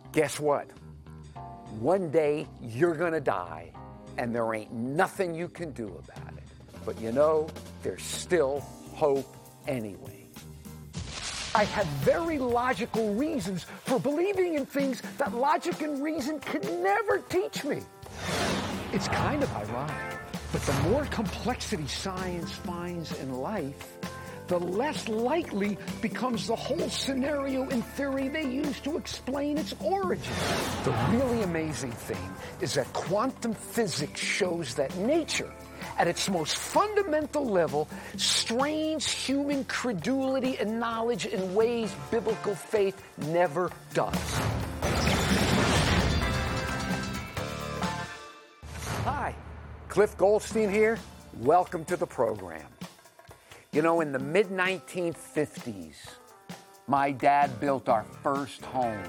Guess what? One day you're gonna die, and there ain't nothing you can do about it. But you know, there's still hope anyway. I have very logical reasons for believing in things that logic and reason could never teach me. It's kind of ironic, but the more complexity science finds in life, the less likely becomes the whole scenario and theory they use to explain its origin. The really amazing thing is that quantum physics shows that nature, at its most fundamental level, strains human credulity and knowledge in ways biblical faith never does. Hi, Cliff Goldstein here. Welcome to the program. You know, in the mid-1950s, my dad built our first home,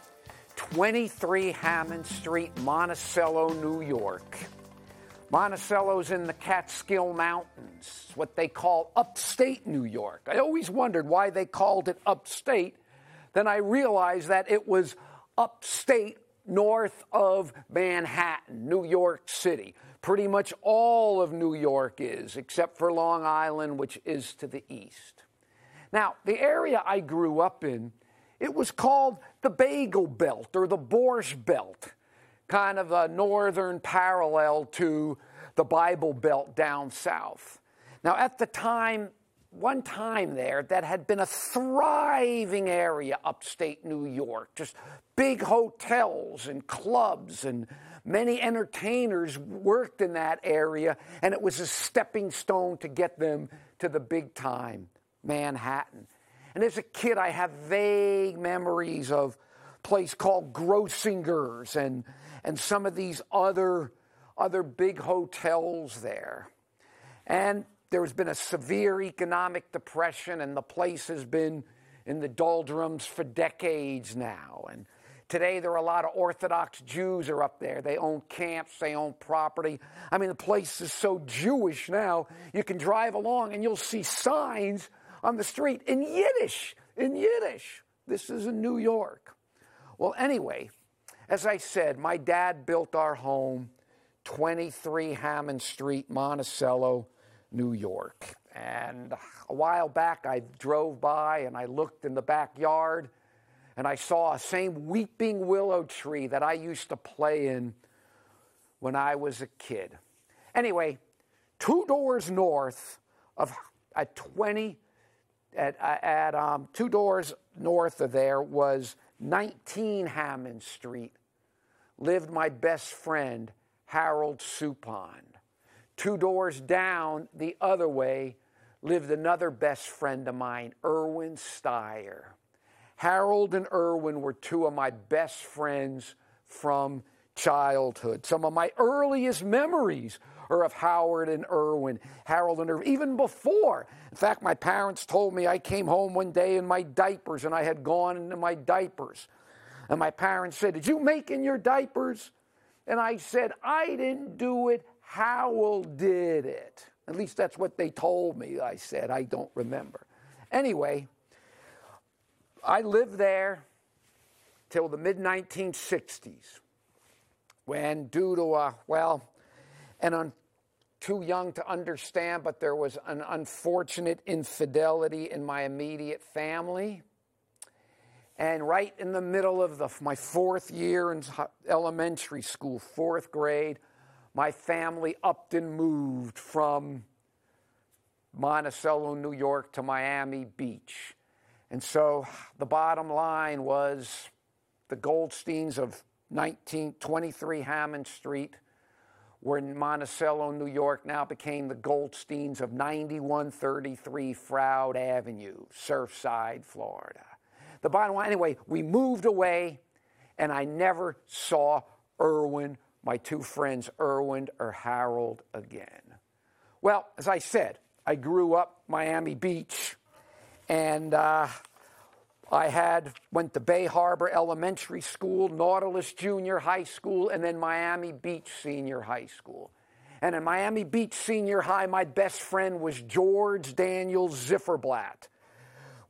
23 Hammond Street, Monticello, New York. Monticello's in the Catskill Mountains, what they call upstate New York. I always wondered why they called it upstate. Then I realized that it was upstate north of Manhattan, New York City. Pretty much all of New York is, except for Long Island, which is to the east. Now, the area I grew up in, it was called the Bagel Belt or the Borscht Belt, kind of a northern parallel to the Bible Belt down south. Now, at the time, one time there, that had been a thriving area upstate New York, just big hotels and clubs, and many entertainers worked in that area, and it was a stepping stone to get them to the big time, Manhattan. And as a kid, I have vague memories of a place called Grossinger's and some of these other big hotels there. And there's been a severe economic depression, and the place has been in the doldrums for decades now. And today there are a lot of Orthodox Jews are up there. They own camps, they own property. I mean, the place is so Jewish now, you can drive along and you'll see signs on the street in Yiddish, This is in New York. Well, anyway, as I said, my dad built our home, 23 Hammond Street, Monticello, New York. And a while back, I drove by and I looked in the backyard and I saw a same weeping willow tree that I used to play in when I was a kid. Anyway, 2 doors north of 2 doors north of there was 19 Hammond Street, lived my best friend, Harold Suppan. 2 doors down the other way lived another best friend of mine, Irwin Steyer. Harold and Irwin were 2 of my best friends from childhood. Some of my earliest memories are of Harold and Irwin, even before. In fact, my parents told me I came home one day in my diapers, and I had gone into my diapers. And my parents said, "Did you make in your diapers?" And I said, "I didn't do it. Harold did it." At least that's what they told me. I said, I don't remember. Anyway, I lived there till the mid-1960s when due to, I'm too young to understand, but there was an unfortunate infidelity in my immediate family. And right in the middle of my 4th year in elementary school, 4th grade, my family upped and moved from Monticello, New York to Miami Beach. And so the bottom line was the Goldsteins of 1923 Hammond Street were in Monticello, New York, now became the Goldsteins of 9133 Froude Avenue, Surfside, Florida. The bottom line, anyway, we moved away, and I never saw Irwin, my 2 friends, Irwin or Harold, again. Well, as I said, I grew up Miami Beach, and went to Bay Harbor Elementary School, Nautilus Junior High School, and then Miami Beach Senior High School. And in Miami Beach Senior High, my best friend was George Daniel Zifferblatt.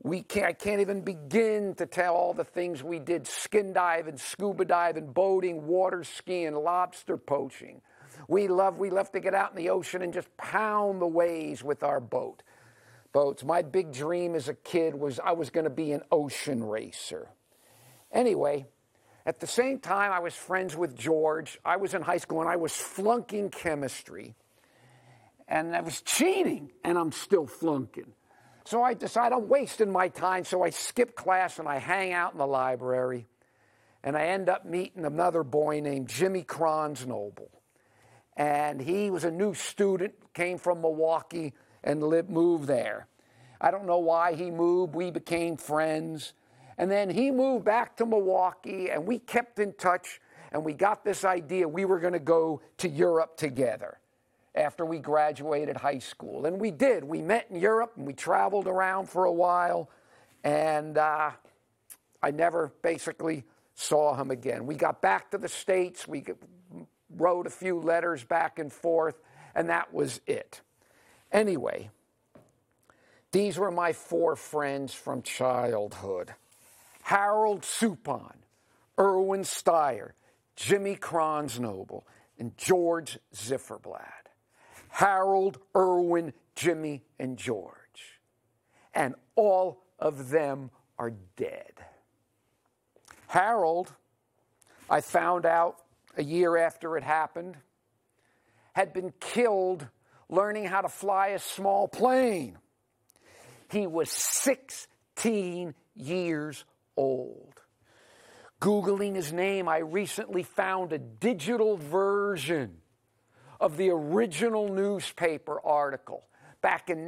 I can't even begin to tell all the things we did: skin diving, scuba diving, boating, water skiing, lobster poaching. We love to get out in the ocean and just pound the waves with our boats. My big dream as a kid was I was going to be an ocean racer. Anyway, at the same time I was friends with George. I was in high school and I was flunking chemistry. And I was cheating, and I'm still flunking. So I decide I'm wasting my time, so I skip class and I hang out in the library. And I end up meeting another boy named Jimmy Kronsnoble. And he was a new student, came from Milwaukee and moved there. I don't know why he moved. We became friends. And then he moved back to Milwaukee, and we kept in touch, and we got this idea we were going to go to Europe together after we graduated high school. And we did. We met in Europe, and we traveled around for a while, and I never basically saw him again. We got back to the States. We wrote a few letters back and forth, and that was it. Anyway, these were my four friends from childhood: Harold Suppan, Erwin Steyer, Jimmy Kronsnoble, and George Zifferblatt. Harold, Erwin, Jimmy, and George. And all of them are dead. Harold, I found out a year after it happened, had been killed learning how to fly a small plane. He was 16 years old. Googling his name, I recently found a digital version of the original newspaper article back in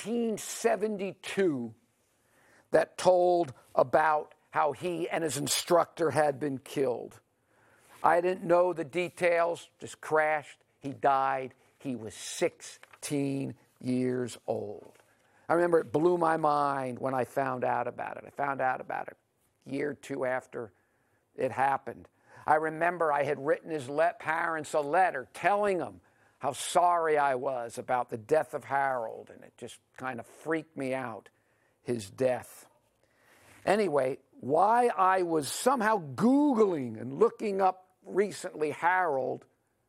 1972 that told about how he and his instructor had been killed. I didn't know the details, just crashed. He died. He was 16 years old. I remember it blew my mind when I found out about it. I found out about it a year or two after it happened. I remember I had written his parents a letter telling them how sorry I was about the death of Harold, and it just kind of freaked me out, his death. Anyway, why I was somehow Googling and looking up recently Harold,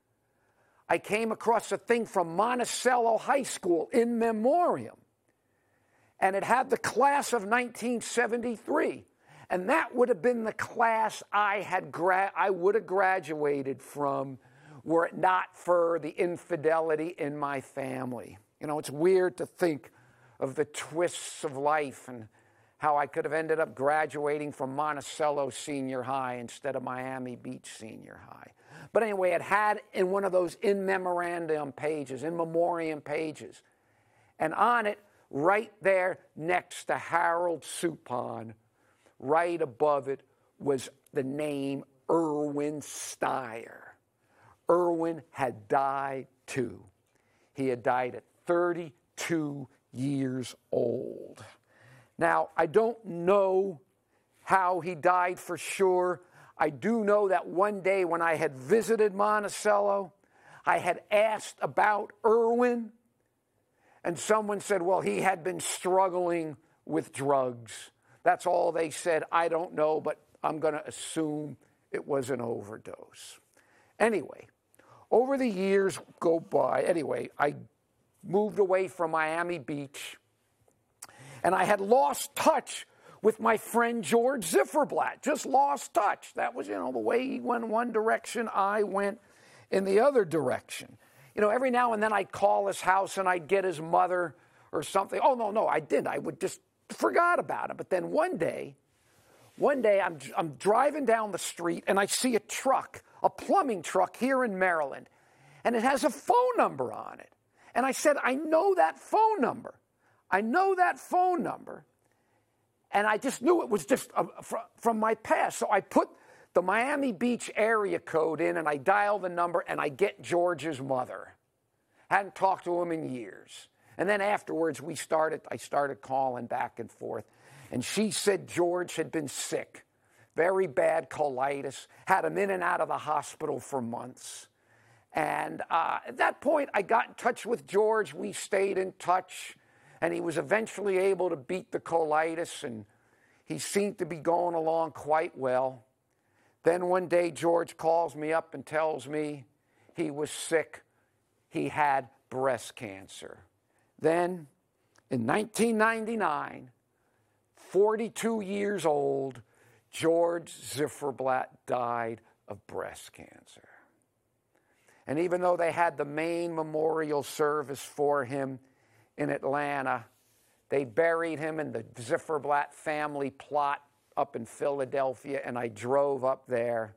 I came across a thing from Monticello High School in memoriam, and it had the class of 1973. And that would have been the class I would have graduated from were it not for the infidelity in my family. You know, it's weird to think of the twists of life and how I could have ended up graduating from Monticello Senior High instead of Miami Beach Senior High. But anyway, it had in one of those in memoriam pages, in memoriam pages, and on it, right there next to Harold Suppan, right above it was the name Erwin Steyer. Erwin had died too. He had died at 32 years old. Now, I don't know how he died for sure. I do know that one day when I had visited Monticello, I had asked about Erwin, and someone said, well, he had been struggling with drugs. That's all they said. I don't know, but I'm going to assume it was an overdose. Anyway, over the years go by. Anyway, I moved away from Miami Beach, and I had lost touch with my friend George Zifferblatt. Just lost touch. That was, the way he went one direction, I went in the other direction. Every now and then I'd call his house and I'd get his mother or something. Oh, no, I didn't. I would just forgot about him. But then one day I'm driving down the street and I see a truck, a plumbing truck here in Maryland, and it has a phone number on it. And I said, I know that phone number. And I just knew it was just from my past. So I put the Miami Beach area code in and I dial the number and I get George's mother. Hadn't talked to him in years. And then afterwards I started calling back and forth. And she said George had been sick, very bad colitis, had him in and out of the hospital for months. And at that point I got in touch with George. We stayed in touch. and he was eventually able to beat the colitis, and he seemed to be going along quite well. Then one day, George calls me up and tells me he was sick. He had breast cancer. Then, in 1999, 42 years old, George Zifferblatt died of breast cancer. And even though they had the main memorial service for him in Atlanta, they buried him in the Zifferblatt family plot up in Philadelphia, and I drove up there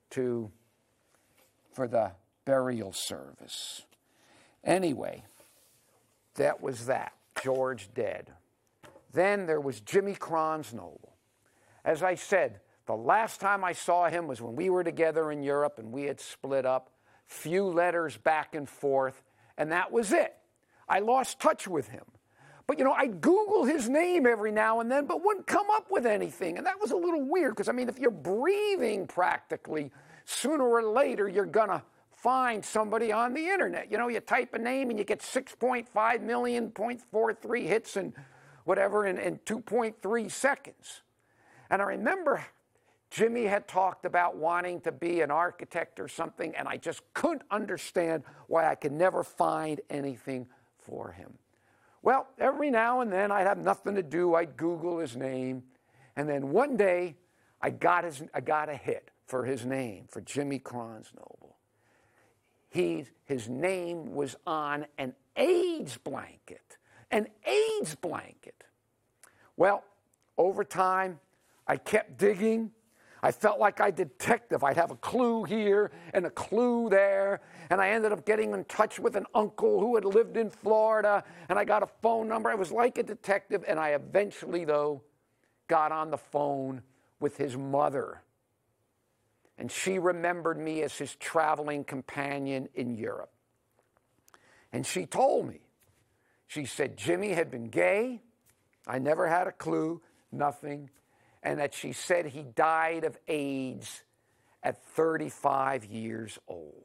for the burial service. Anyway, that was that. George dead. Then there was Jimmy Kronsnoble. As I said, the last time I saw him was when we were together in Europe and we had split up. Few letters back and forth, and that was it. I lost touch with him. But, I'd Google his name every now and then, but wouldn't come up with anything. And that was a little weird, because, if you're breathing practically, sooner or later you're going to find somebody on the internet. You type a name and you get 6.5 million, 0.43 hits and whatever in 2.3 seconds. And I remember Jimmy had talked about wanting to be an architect or something, and I just couldn't understand why I could never find anything for him. Well, every now and then I'd have nothing to do. I'd Google his name, and then one day I got a hit for his name, for Jimmy Kronsnoble. His name was on an AIDS blanket. An AIDS blanket. Well, over time, I kept digging. I felt like a detective. I'd have a clue here and a clue there. And I ended up getting in touch with an uncle who had lived in Florida. And I got a phone number. I was like a detective. And I eventually, though, got on the phone with his mother. And she remembered me as his traveling companion in Europe. And she told me, she said Jimmy had been gay. I never had a clue, nothing. And that she said he died of AIDS at 35 years old.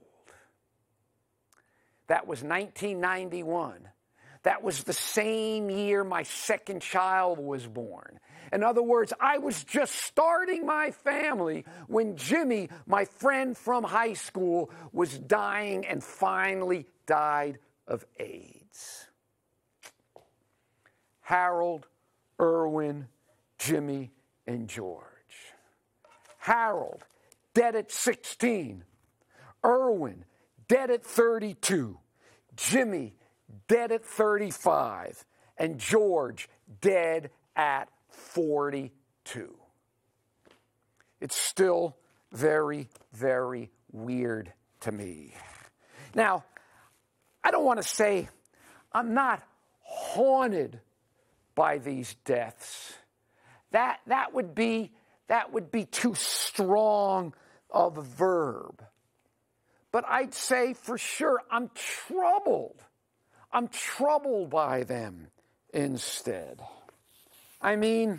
That was 1991. That was the same year my second child was born. In other words, I was just starting my family when Jimmy, my friend from high school, was dying and finally died of AIDS. Harold, Irwin, Jimmy, and George. Harold, dead at 16. Irwin, dead at 32. Jimmy, dead at 35. And George, dead at 42. It's still very, very weird to me. Now, I don't want to say I'm not haunted by these deaths. That would be too strong of a verb. But I'd say for sure I'm troubled. I'm troubled by them instead. I'm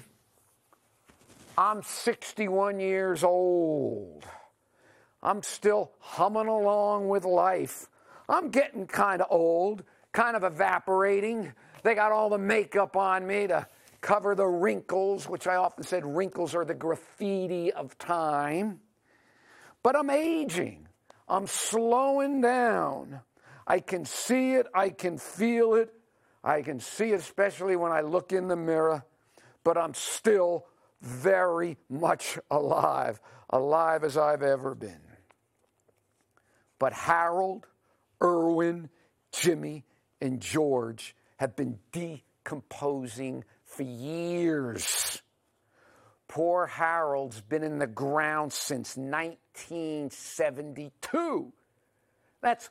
61 years old. I'm still humming along with life. I'm getting kind of old, kind of evaporating. They got all the makeup on me to cover the wrinkles, which I often said wrinkles are the graffiti of time. But I'm aging. I'm slowing down. I can see it. I can feel it. I can see it especially when I look in the mirror. But I'm still very much alive as I've ever been. But Harold, Irwin, Jimmy, and George have been decomposing for years. Poor Harold's been in the ground since 1972. That's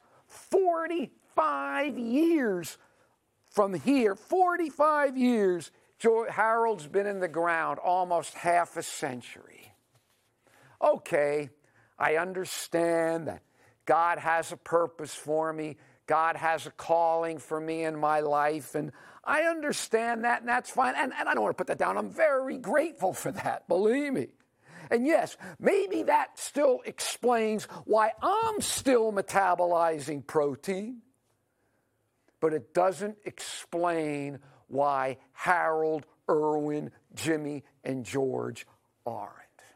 45 years from here. 45 years. Harold's been in the ground almost half a century. Okay, I understand that God has a purpose for me. God has a calling for me in my life, and I understand that, and that's fine. And I don't want to put that down. I'm very grateful for that, believe me. And yes, maybe that still explains why I'm still metabolizing protein, but it doesn't explain why Harold, Irwin, Jimmy, and George aren't.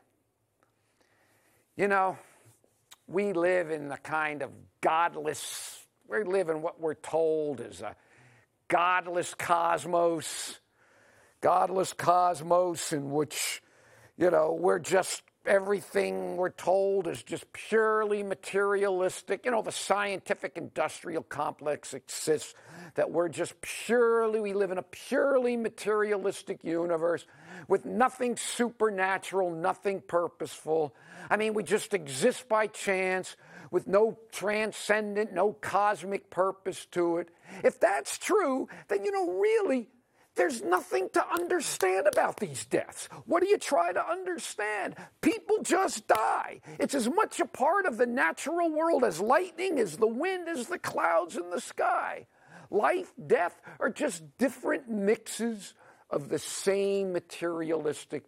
You know, we live in the kind of we live in what we're told is a godless cosmos in which, we're just, everything we're told is just purely materialistic. The scientific industrial complex exists that we live in a purely materialistic universe with nothing supernatural, nothing purposeful. I mean, we just exist by chance with no transcendent, no cosmic purpose to it. If that's true, then, really, there's nothing to understand about these deaths. What do you try to understand? People just die. It's as much a part of the natural world as lightning, as the wind, as the clouds in the sky. Life, death are just different mixes of the same materialistic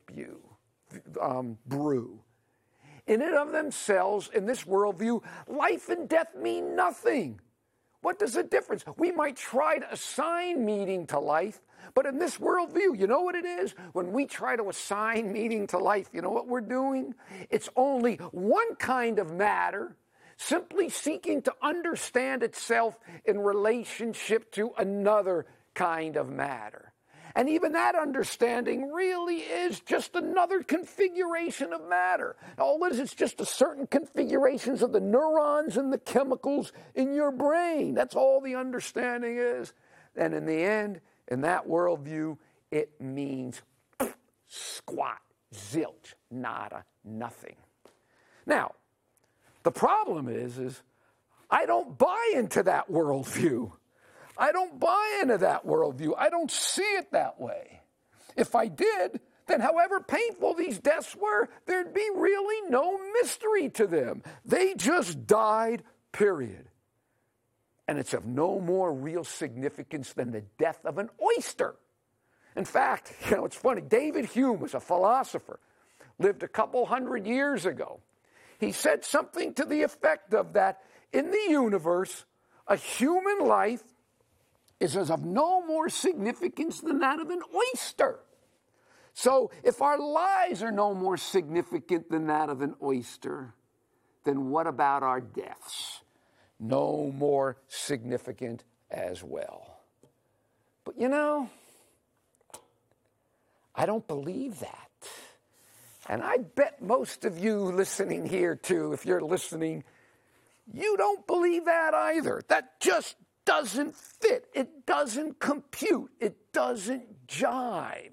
brew. In and of themselves, in this worldview, life and death mean nothing. What does the difference? We might try to assign meaning to life, but in this worldview, you know what it is? When we try to assign meaning to life, you know what we're doing? It's only one kind of matter, simply seeking to understand itself in relationship to another kind of matter. And even that understanding really is just another configuration of matter. All it is, it's just a certain configurations of the neurons and the chemicals in your brain. That's all the understanding is. And in the end, in that worldview, it means squat, zilch, nada, nothing. Now, the problem is I don't buy into that worldview. I don't buy into that worldview. I don't see it that way. If I did, then however painful these deaths were, there'd be really no mystery to them. They just died, period. And it's of no more real significance than the death of an oyster. In fact, it's funny, David Hume was a philosopher, lived a couple hundred years ago. He said something to the effect of that in the universe, a human life is of no more significance than that of an oyster. So if our lives are no more significant than that of an oyster, then what about our deaths? No more significant as well. But I don't believe that. And I bet most of you listening here too, if you're listening, you don't believe that either. That just doesn't fit. It doesn't compute. It doesn't jive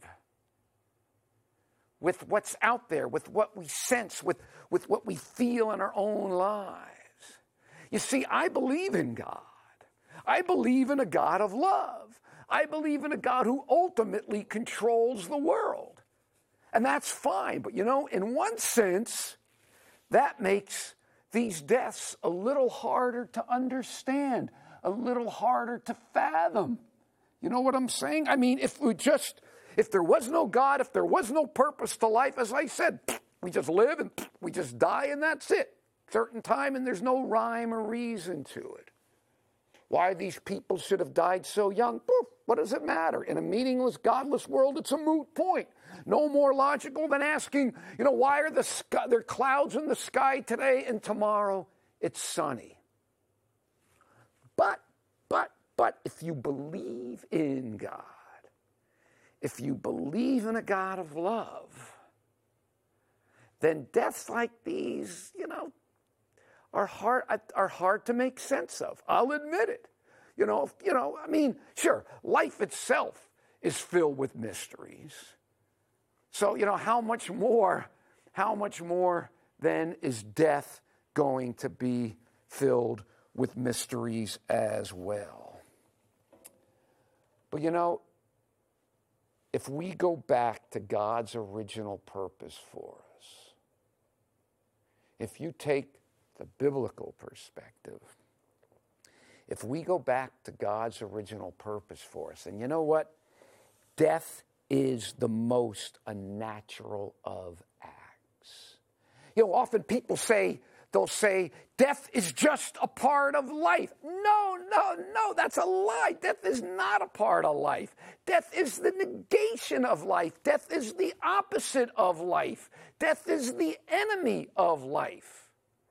with what's out there, with what we sense, with what we feel in our own lives. You see, I believe in God. I believe in a God of love. I believe in a God who ultimately controls the world. And that's fine. But in one sense, that makes these deaths a little harder to understand, a little harder to fathom. You know what I'm saying? I mean, if there was no God, if there was no purpose to life, as I said, we just live and we just die and that's it. Certain time and there's no rhyme or reason to it. Why these people should have died so young, what does it matter? In a meaningless, godless world, it's a moot point. No more logical than asking, why are there clouds in the sky today and tomorrow it's sunny? But if you believe in God, if you believe in a God of love, then deaths like these, are hard to make sense of. I'll admit it. Sure, life itself is filled with mysteries. So, how much more then is death going to be filled with mysteries as well? But if we go back to God's original purpose for us, if you take the biblical perspective, if we go back to God's original purpose for us, and you know what? Death is the most unnatural of acts. Often people say they'll say, death is just a part of life. No, that's a lie. Death is not a part of life. Death is the negation of life. Death is the opposite of life. Death is the enemy of life.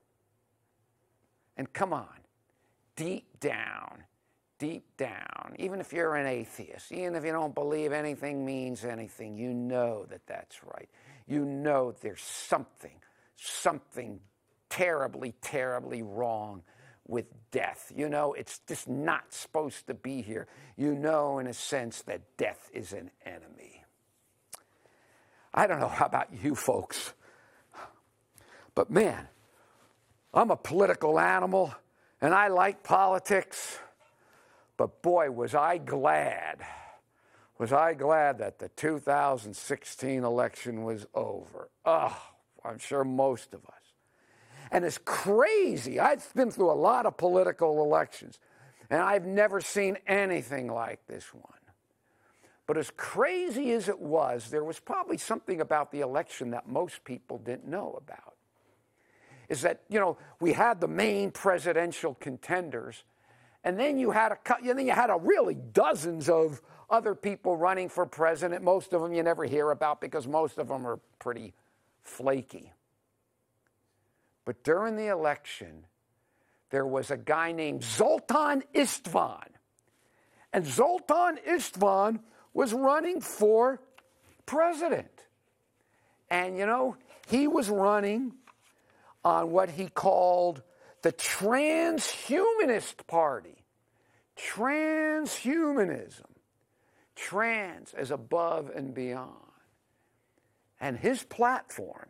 And come on, deep down, even if you're an atheist, even if you don't believe anything means anything, you know that that's right. You know there's something terribly, terribly wrong with death. You know it's just not supposed to be here. You know, in a sense, that death is an enemy. I don't know how about you folks, but man, I'm a political animal, and I like politics, but boy, was I glad that the 2016 election was over. Oh, I'm sure most of us. And it's crazy. I've been through a lot of political elections, and I've never seen anything like this one. But as crazy as it was, there was probably something about the election that most people didn't know about. Is that, we had the main presidential contenders, and then you had really dozens of other people running for president. Most of them you never hear about because most of them are pretty flaky. But during the election, there was a guy named Zoltan Istvan. And Zoltan Istvan was running for president. And, he was running on what he called the Transhumanist Party. Transhumanism. Trans as above and beyond. And his platform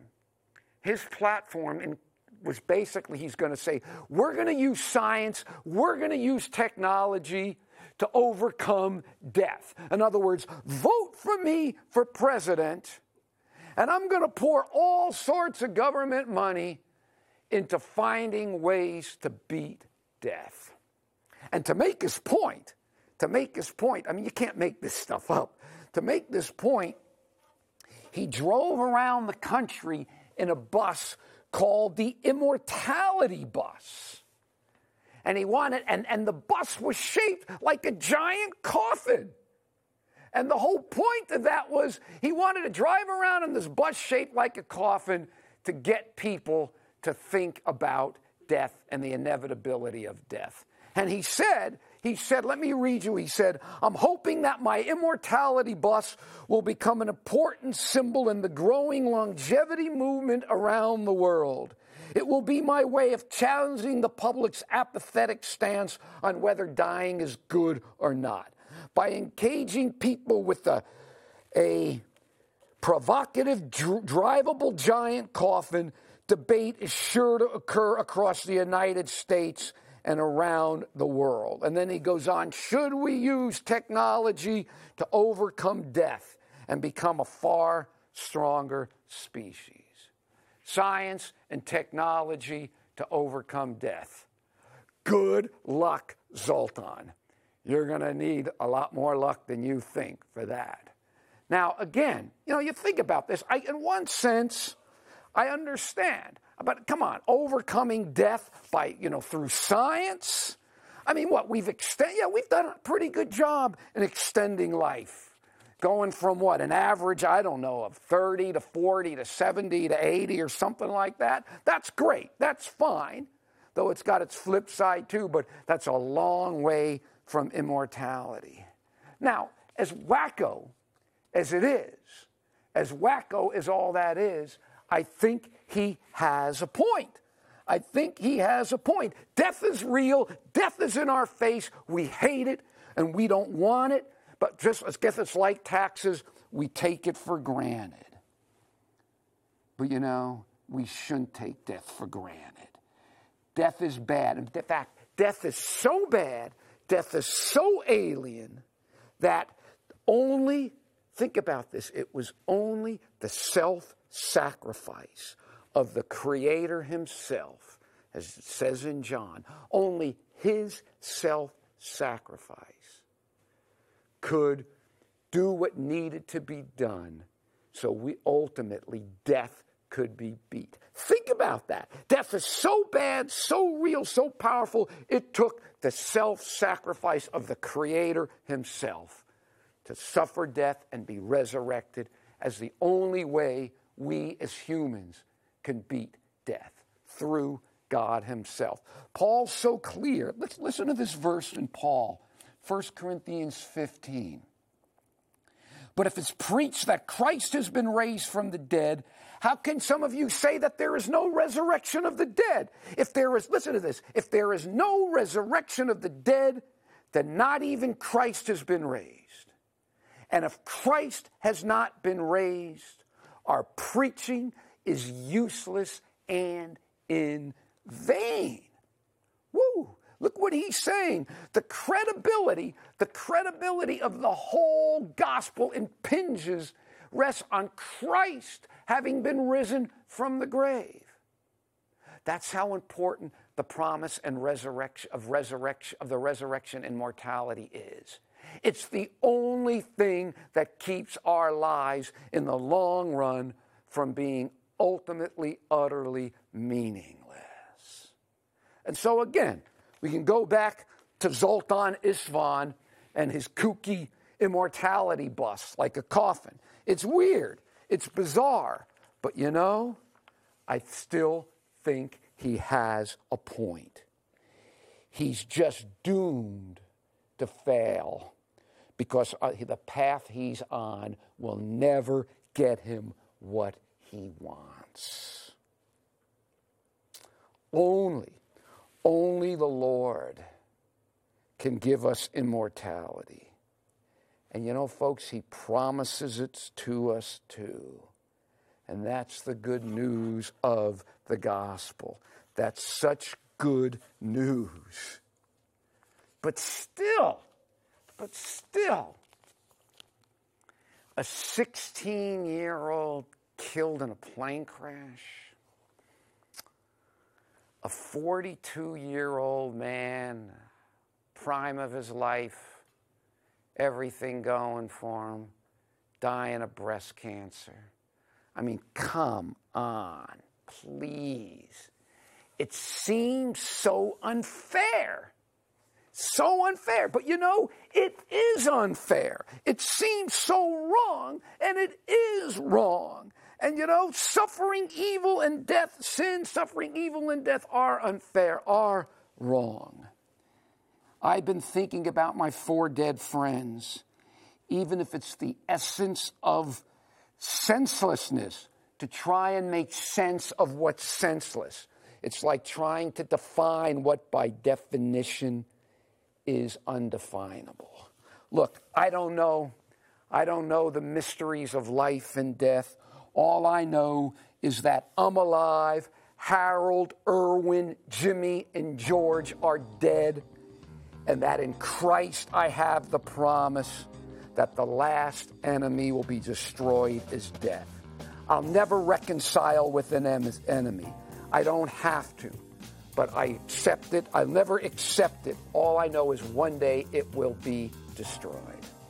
was basically, he's going to say, we're going to use science, we're going to use technology to overcome death. In other words, vote for me for president, and I'm going to pour all sorts of government money into finding ways to beat death. And to make his point, I mean, you can't make this stuff up. To make this point, he drove around the country in a bus called the Immortality Bus. And and the bus was shaped like a giant coffin. And the whole point of that was he wanted to drive around in this bus shaped like a coffin to get people to think about death and the inevitability of death. And he said, let me read you, he said, I'm hoping that my immortality bus will become an important symbol in the growing longevity movement around the world. It will be my way of challenging the public's apathetic stance on whether dying is good or not. By engaging people with a provocative, drivable giant coffin, debate is sure to occur across the United States and around the world. And then he goes on, should we use technology to overcome death and become a far stronger species? Science and technology to overcome death. Good luck, Zoltan. You're going to need a lot more luck than you think for that. Now, again, you think about this. In one sense, I understand. But come on, overcoming death by, through science? I mean, we've done a pretty good job in extending life. Going from an average, of 30 to 40 to 70 to 80 or something like that. That's great. That's fine. Though it's got its flip side too, but that's a long way from immortality. Now, as wacko as it is, as wacko as all that is, I think he has a point. Death is real. Death is in our face. We hate it, and we don't want it. But just as guess it's like taxes, we take it for granted. But we shouldn't take death for granted. Death is bad. In fact, death is so bad, death is so alien, that think about this, it was only the self-sacrifice of the Creator himself, as it says in John, only his self-sacrifice could do what needed to be done so death could be beat. Think about that. Death is so bad, so real, so powerful, it took the self-sacrifice of the Creator himself to suffer death and be resurrected as the only way we as humans can beat death, through God himself. Paul's so clear. Let's listen to this verse in Paul, 1 Corinthians 15. But if it's preached that Christ has been raised from the dead, how can some of you say that there is no resurrection of the dead? If there is, listen to this, if there is no resurrection of the dead, then not even Christ has been raised. And if Christ has not been raised, our preaching is useless and in vain. Woo! Look what he's saying. The credibility of the whole gospel rests on Christ having been risen from the grave. That's how important the promise and of the resurrection and mortality is. It's the only thing that keeps our lives in the long run from being ultimately, utterly meaningless. And so again, we can go back to Zoltan Istvan and his kooky immortality bus, like a coffin. It's weird. It's bizarre. But you know, I still think he has a point. He's just doomed to fail because the path he's on will never get him what he wants. Only the Lord can give us immortality. And you know, folks, he promises it to us too. And that's the good news of the gospel. That's such good news. But still, a 16-year-old killed in a plane crash, a 42-year-old man, prime of his life, everything going for him, dying of breast cancer. I mean, come on, please. It seems so unfair. So unfair. But you know, it is unfair. It seems so wrong, and it is wrong. And you know, suffering, evil, and death, sin, suffering, evil, and death are unfair, are wrong. I've been thinking about my 4 dead friends, even if it's the essence of senselessness, to try and make sense of what's senseless. It's like trying to define what by definition is undefinable. Look, I don't know the mysteries of life and death. All I know is that I'm alive, Harold, Irwin, Jimmy, and George are dead, and that in Christ I have the promise that the last enemy will be destroyed is death. I'll never reconcile with an enemy. I don't have to, but I accept it. I'll never accept it. All I know is one day it will be destroyed.